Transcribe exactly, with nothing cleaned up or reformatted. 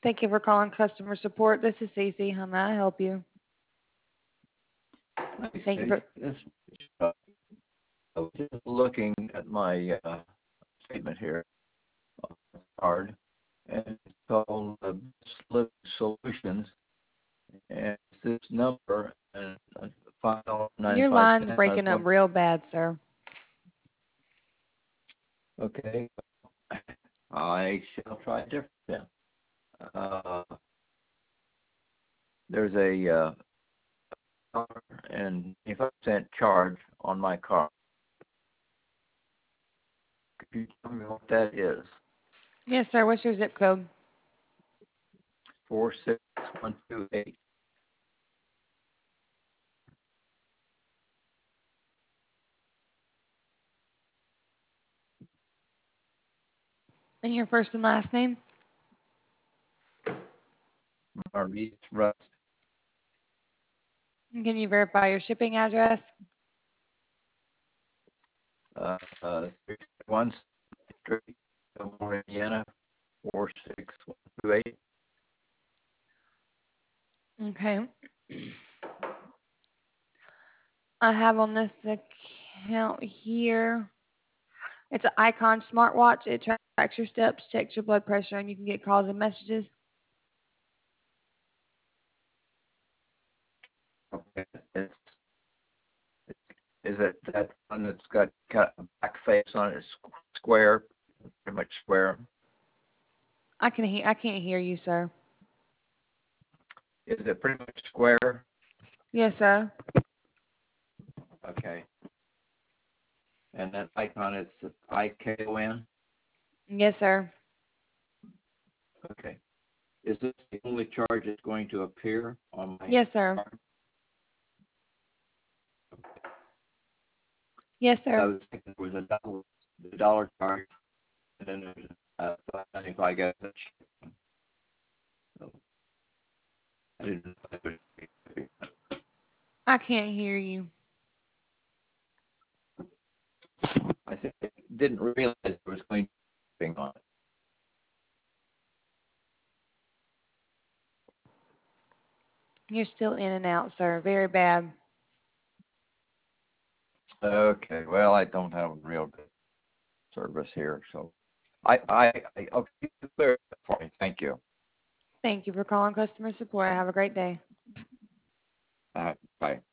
Thank you for calling customer support. This is Cece. How may I help you? Hi, Thank you Steve. for. This, uh, I was just looking at my uh, statement here on the card, and it's called uh, Slip Solutions, and it's this number and uh, file nine Your five line's ten. I was breaking up wondering, real bad, sir. okay, I shall try different then. Uh, there's a uh, dollar and twenty-five cent charge on my car. Could you tell me what that is? Yes, sir. What's your zip code? Four six one two eight. And your first and last name? Maurice Rust. And can you verify your shipping address? Uh, uh, one Street, Fillmore, Indiana, four six one two eight. Okay. I have on this account here. It's an Icon smartwatch. It tracks your steps, checks your blood pressure, and you can get calls and messages. Okay, it's, it's is it that one that's got kind of a back face on it, it's square, pretty much square? I can hear. I can't hear you, sir. Is it pretty much square? Yes, sir. Okay. And that icon is I K O N? Yes, sir. Okay. Is this the only charge that's going to appear on my Yes, sir. card? Yes, I sir. was thinking there was a dollar, the dollar charge, and then there's a twenty-five got that. So I didn't know if it was- I can't hear you. I said, I didn't realize there was going to be on it. You're still in and out, sir. Very bad. Okay, well, I don't have a real good service here, so I, I, I okay, clear it for me. Thank you. Thank you for calling customer support. Have a great day. Uh, bye.